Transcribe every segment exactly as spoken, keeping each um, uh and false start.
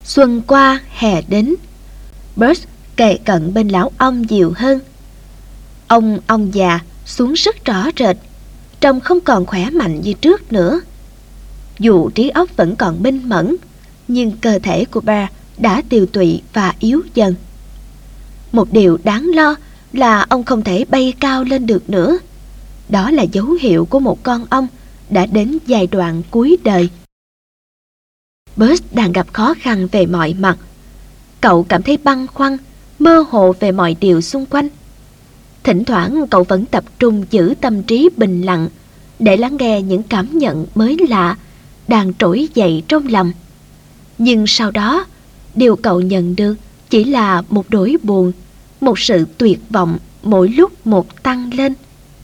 Xuân qua hè đến, Bert kề cận bên lão ông nhiều hơn. Ông ông già xuống rất rõ rệt, trông không còn khỏe mạnh như trước nữa. Dù trí óc vẫn còn minh mẫn, nhưng cơ thể của Bear đã tiều tụy và yếu dần. Một điều đáng lo là ông không thể bay cao lên được nữa. Đó là dấu hiệu của một con ong đã đến giai đoạn cuối đời. Bert đang gặp khó khăn về mọi mặt. Cậu cảm thấy băn khoăn, mơ hồ về mọi điều xung quanh. Thỉnh thoảng cậu vẫn tập trung giữ tâm trí bình lặng để lắng nghe những cảm nhận mới lạ đang trỗi dậy trong lòng. Nhưng sau đó, điều cậu nhận được chỉ là một nỗi buồn, một sự tuyệt vọng mỗi lúc một tăng lên.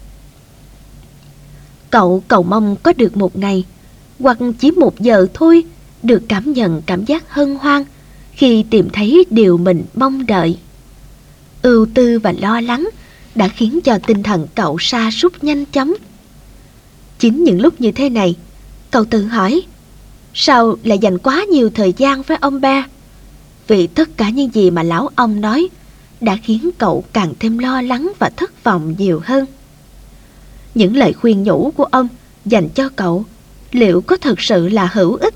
Cậu cầu mong có được một ngày, hoặc chỉ một giờ thôi, được cảm nhận cảm giác hân hoan khi tìm thấy điều mình mong đợi. Ưu tư và lo lắng đã khiến cho tinh thần cậu sa sút nhanh chóng. Chính những lúc như thế này, cậu tự hỏi, sao lại dành quá nhiều thời gian với ông Bear? Vì tất cả những gì mà lão ông nói đã khiến cậu càng thêm lo lắng và thất vọng nhiều hơn. Những lời khuyên nhủ của ông dành cho cậu liệu có thực sự là hữu ích?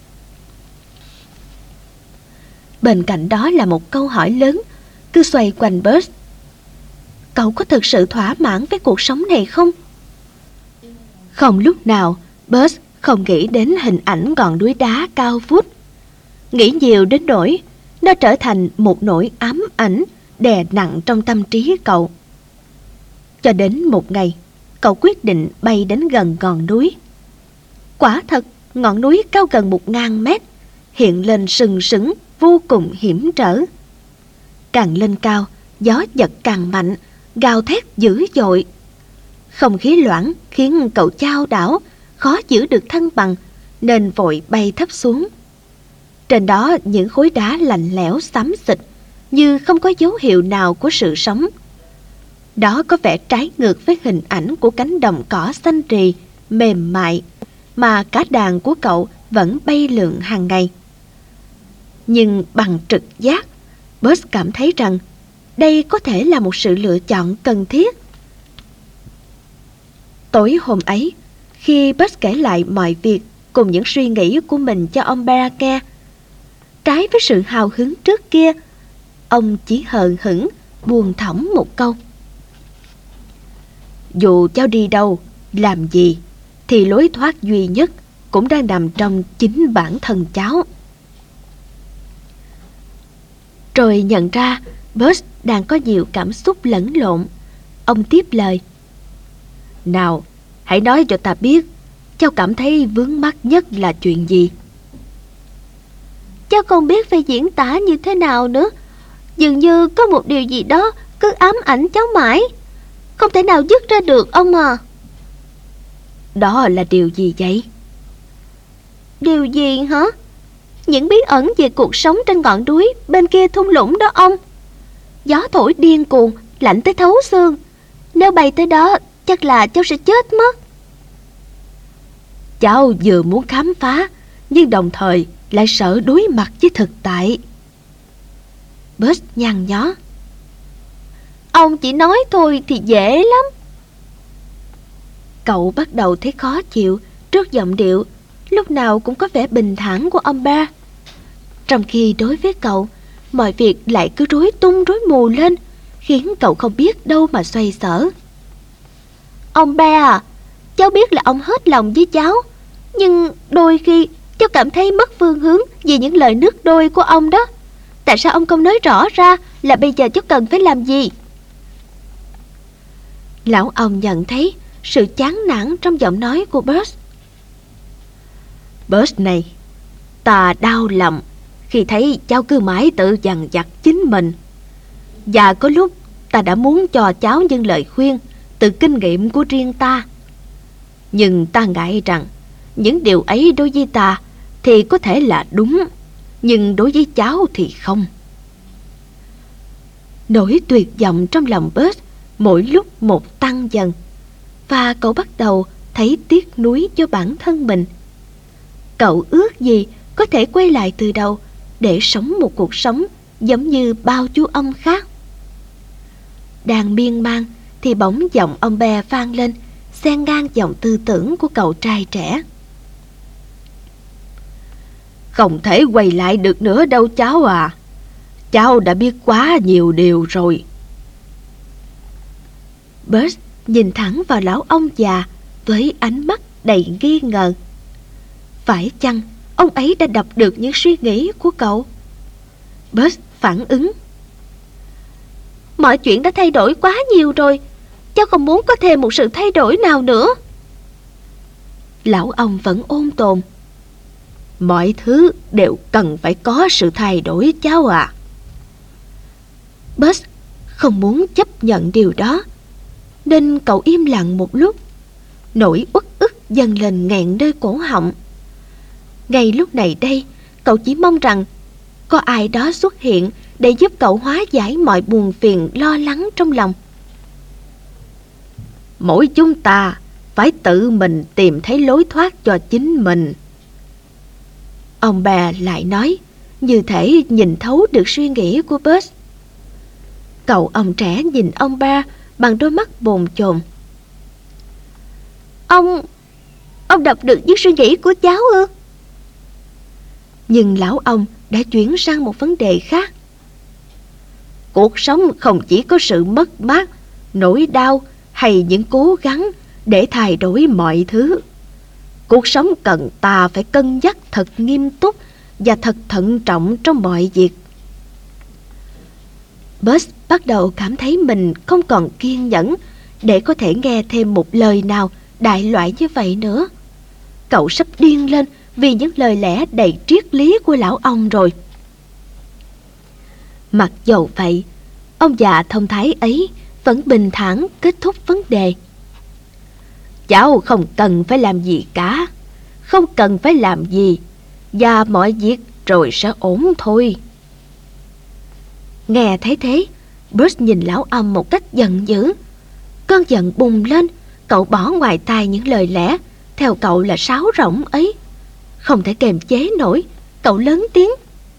Bên cạnh đó là một câu hỏi lớn cứ xoay quanh Bert. Cậu có thực sự thỏa mãn với cuộc sống này không? Không lúc nào Bert không nghĩ đến hình ảnh ngọn núi đá cao vút. Nghĩ nhiều đến nỗi nó trở thành một nỗi ám ảnh đè nặng trong tâm trí cậu. Cho đến một ngày, cậu quyết định bay đến gần ngọn núi. Quả thật, ngọn núi cao gần một ngàn mét, hiện lên sừng sững, vô cùng hiểm trở. Càng lên cao, gió giật càng mạnh, gào thét dữ dội. Không khí loãng khiến cậu chao đảo, khó giữ được thăng bằng, nên vội bay thấp xuống. Trên đó những khối đá lạnh lẽo xám xịt, như không có dấu hiệu nào của sự sống. Đó có vẻ trái ngược với hình ảnh của cánh đồng cỏ xanh rì, mềm mại, mà cả đàn của cậu vẫn bay lượn hàng ngày. Nhưng bằng trực giác, Bert cảm thấy rằng đây có thể là một sự lựa chọn cần thiết. Tối hôm ấy, khi Bert kể lại mọi việc cùng những suy nghĩ của mình cho ông Bear nghe, trái với sự hào hứng trước kia, ông chỉ hờ hững buông thõng một câu: dù cháu đi đâu, làm gì, thì lối thoát duy nhất cũng đang nằm trong chính bản thân cháu. Rồi nhận ra Bert đang có nhiều cảm xúc lẫn lộn. Ông tiếp lời: nào, hãy nói cho ta biết, cháu cảm thấy vướng mắc nhất là chuyện gì? Cháu không biết phải diễn tả như thế nào nữa. Dường như có một điều gì đó cứ ám ảnh cháu mãi, không thể nào dứt ra được ông à. Đó là điều gì vậy? Điều gì hả? Những bí ẩn về cuộc sống trên ngọn núi bên kia thung lũng đó ông. Gió thổi điên cuồng, lạnh tới thấu xương. Nếu bay tới đó, chắc là cháu sẽ chết mất. Cháu vừa muốn khám phá, nhưng đồng thời lại sợ đối mặt với thực tại. Bert nhăn nhó: ông chỉ nói thôi thì dễ lắm. Cậu bắt đầu thấy khó chịu trước giọng điệu lúc nào cũng có vẻ bình thản của ông Bear, trong khi đối với cậu, mọi việc lại cứ rối tung rối mù lên, khiến cậu không biết đâu mà xoay sở. Ông Bear à, cháu biết là ông hết lòng với cháu, nhưng đôi khi cháu cảm thấy mất phương hướng vì những lời nước đôi của ông đó. Tại sao ông không nói rõ ra là bây giờ cháu cần phải làm gì? Lão ông nhận thấy sự chán nản trong giọng nói của Bert. Bert này, ta đau lòng khi thấy cháu cứ mãi tự dằn vặt chính mình. Và có lúc ta đã muốn cho cháu những lời khuyên từ kinh nghiệm của riêng ta. Nhưng ta ngại rằng những điều ấy đối với ta thì có thể là đúng, nhưng đối với cháu thì không. Nỗi tuyệt vọng trong lòng Bert mỗi lúc một tăng dần, và cậu bắt đầu thấy tiếc nuối cho bản thân mình. Cậu ước gì có thể quay lại từ đầu để sống một cuộc sống giống như bao chú ông khác. Đang miên man thì bỗng giọng ông Bear vang lên, xen ngang giọng tư tưởng của cậu trai trẻ. Không thể quay lại được nữa đâu cháu à. Cháu đã biết quá nhiều điều rồi. Buzz nhìn thẳng vào lão ông già với ánh mắt đầy nghi ngờ. Phải chăng ông ấy đã đọc được những suy nghĩ của cậu? Buzz phản ứng. Mọi chuyện đã thay đổi quá nhiều rồi. Cháu không muốn có thêm một sự thay đổi nào nữa. Lão ông vẫn ôn tồn. Mọi thứ đều cần phải có sự thay đổi cháu à. Buzz không muốn chấp nhận điều đó, nên cậu im lặng một lúc. Nỗi uất ức dâng lên nghẹn nơi cổ họng. Ngay lúc này đây, cậu chỉ mong rằng có ai đó xuất hiện để giúp cậu hóa giải mọi buồn phiền lo lắng trong lòng. Mỗi chúng ta phải tự mình tìm thấy lối thoát cho chính mình. Ông bà lại nói, như thể nhìn thấu được suy nghĩ của Buzz. Cậu ông trẻ nhìn ông ba bằng đôi mắt bồn chồn. Ông... Ông đọc được những suy nghĩ của cháu ư? Nhưng lão ông đã chuyển sang một vấn đề khác. Cuộc sống không chỉ có sự mất mát, nỗi đau hay những cố gắng để thay đổi mọi thứ. Cuộc sống cần ta phải cân nhắc thật nghiêm túc và thật thận trọng trong mọi việc. Buzz bắt đầu cảm thấy mình không còn kiên nhẫn để có thể nghe thêm một lời nào đại loại như vậy nữa. Cậu sắp điên lên vì những lời lẽ đầy triết lý của lão ông rồi. Mặc dầu vậy, ông già thông thái ấy vẫn bình thản kết thúc vấn đề. Cháu không cần phải làm gì cả, không cần phải làm gì, và mọi việc rồi sẽ ổn thôi. Nghe thấy thế, Buzz nhìn lão ông một cách giận dữ. Cơn giận bùng lên, cậu bỏ ngoài tai những lời lẽ theo cậu là sáo rỗng ấy. Không thể kềm chế nổi, cậu lớn tiếng.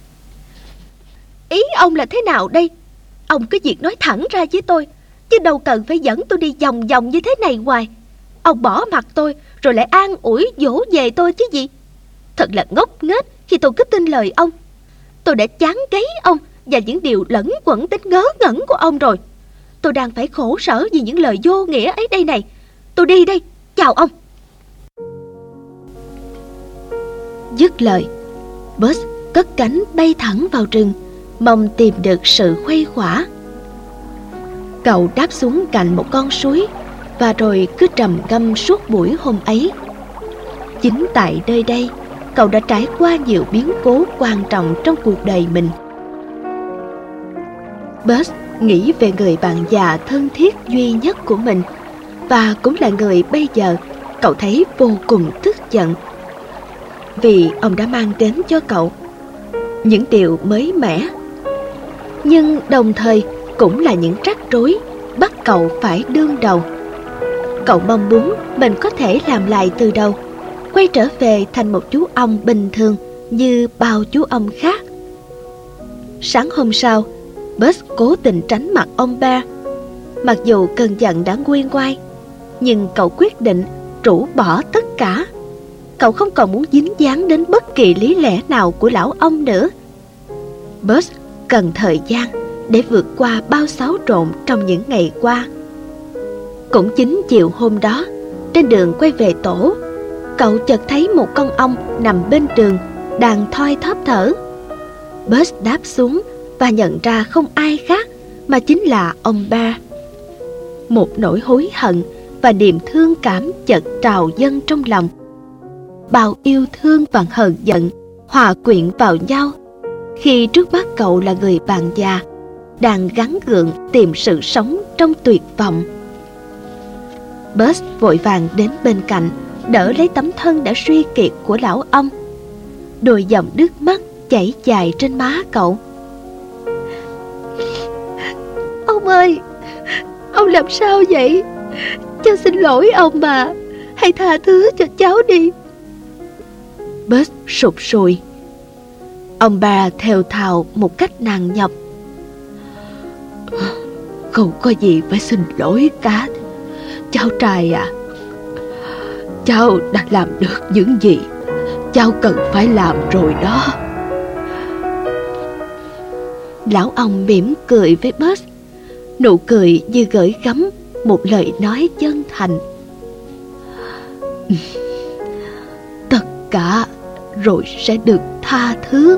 Ý ông là thế nào đây? Ông cứ việc nói thẳng ra với tôi, chứ đâu cần phải dẫn tôi đi vòng vòng như thế này hoài. Ông bỏ mặt tôi rồi lại an ủi dỗ về tôi chứ gì. Thật là ngốc nghếch khi tôi cứ tin lời ông. Tôi đã chán ghét ông và những điều lẫn quẩn tính ngớ ngẩn của ông rồi. Tôi đang phải khổ sở vì những lời vô nghĩa ấy đây này. Tôi đi đây, chào ông. Dứt lời, Buzz cất cánh bay thẳng vào rừng, mong tìm được sự khuây khỏa. Cậu đáp xuống cạnh một con suối và rồi cứ trầm ngâm suốt buổi hôm ấy. Chính tại nơi đây, cậu đã trải qua nhiều biến cố quan trọng trong cuộc đời mình. Buzz nghĩ về người bạn già thân thiết duy nhất của mình, và cũng là người bây giờ cậu thấy vô cùng tức giận. Vì ông đã mang đến cho cậu những điều mới mẻ, nhưng đồng thời cũng là những rắc rối bắt cậu phải đương đầu. Cậu mong muốn mình có thể làm lại từ đầu, quay trở về thành một chú ong bình thường như bao chú ong khác. Sáng hôm sau, Buzz cố tình tránh mặt ông ba. Mặc dù cơn giận đã nguôi ngoai, nhưng cậu quyết định rũ bỏ tất cả. Cậu không còn muốn dính dáng đến bất kỳ lý lẽ nào của lão ông nữa. Buzz cần thời gian để vượt qua bao xáo trộn trong những ngày qua. Cũng chính chiều hôm đó, trên đường quay về tổ, cậu chợt thấy một con ong nằm bên đường đang thoi thóp thở. Buzz đáp xuống và nhận ra không ai khác mà chính là ông ba. Một nỗi hối hận và niềm thương cảm chợt trào dâng trong lòng. Bao yêu thương và hờn giận hòa quyện vào nhau khi trước mắt cậu là người bạn già đang gắng gượng tìm sự sống trong tuyệt vọng. Buzz vội vàng đến bên cạnh, đỡ lấy tấm thân đã suy kiệt của lão ông. Đôi dòng nước mắt chảy dài trên má cậu. Ông ơi, ông làm sao vậy? Cháu xin lỗi ông mà, hãy tha thứ cho cháu đi. Buzz sụt sùi. Ông bà thều thào một cách nặng nhọc. Không có gì phải xin lỗi cả. Cháu trai à, cháu đã làm được những gì cháu cần phải làm rồi đó. Lão ông mỉm cười với Buzz, nụ cười như gửi gắm một lời nói chân thành. Tất cả rồi sẽ được tha thứ.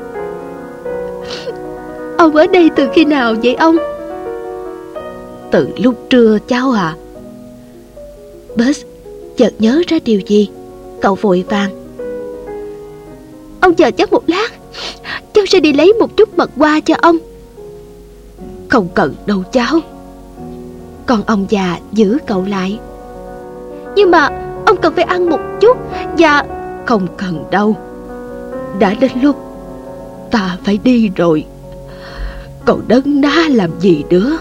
Ông ở đây từ khi nào vậy ông? Từ lúc trưa cháu à. Buzz chợt nhớ ra điều gì, cậu vội vàng. Ông chờ cháu một lát, cháu sẽ đi lấy một chút mật hoa cho ông. Không cần đâu cháu. Còn ông già giữ cậu lại. Nhưng mà ông cần phải ăn một chút. Và không cần đâu. Đã đến lúc ta phải đi rồi. Cậu đấng ná làm gì nữa.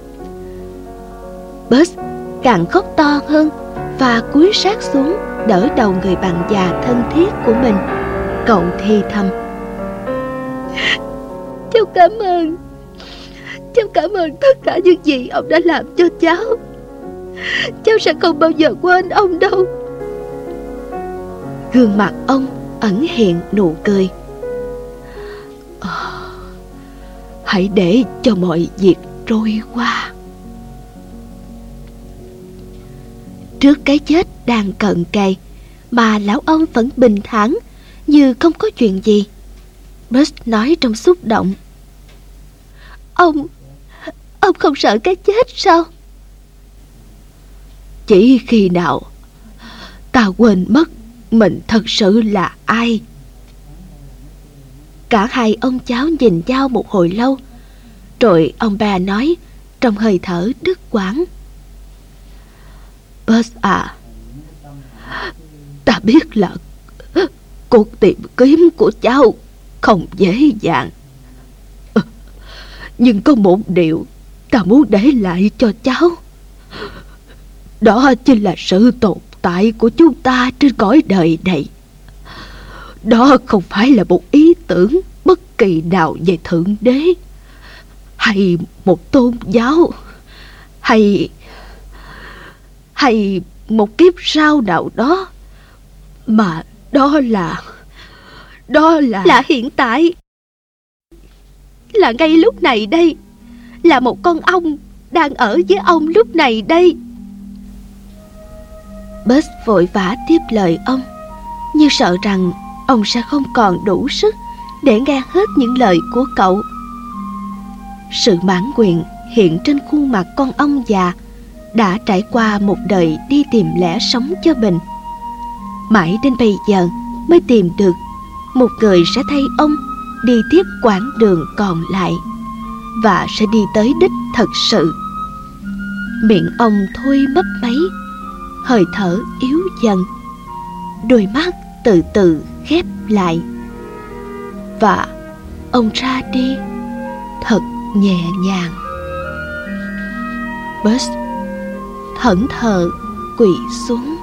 Buzz càng khóc to hơn và cúi sát xuống đỡ đầu người bạn già thân thiết của mình. Cậu thì thầm. Cháu cảm ơn. Cháu cảm ơn tất cả những gì ông đã làm cho cháu. Cháu sẽ không bao giờ quên ông đâu. Gương mặt ông ẩn hiện nụ cười. À, hãy để cho mọi việc trôi qua. Trước cái chết đang cận kề mà lão ông vẫn bình thản như không có chuyện gì. Buzz nói trong xúc động. Ông Ông không sợ cái chết sao? Chỉ khi nào ta quên mất mình thật sự là ai. Cả hai ông cháu nhìn nhau một hồi lâu, rồi ông bà nói trong hơi thở đứt quãng. Buzz à, ta biết là cuộc tìm kiếm của cháu không dễ dàng, nhưng có một điều ta muốn để lại cho cháu. Đó chính là sự tồn tại của chúng ta trên cõi đời này. Đó không phải là một ý tưởng bất kỳ nào về Thượng Đế, hay một tôn giáo, hay Hay một kiếp sau nào đó, mà đó là Đó là Là hiện tại. Là ngay lúc này đây. Là một con ong đang ở với ông lúc này đây. Buzz vội vã tiếp lời ông, như sợ rằng ông sẽ không còn đủ sức để nghe hết những lời của cậu. Sự mãn nguyện hiện trên khuôn mặt con ong già đã trải qua một đời đi tìm lẽ sống cho mình. Mãi đến bây giờ mới tìm được một người sẽ thay ông đi tiếp quãng đường còn lại, và sẽ đi tới đích thật sự. Miệng ông thôi mấp máy, hơi thở yếu dần, đôi mắt từ từ khép lại, và ông ra đi thật nhẹ nhàng. Buzz thẫn thờ quỳ xuống.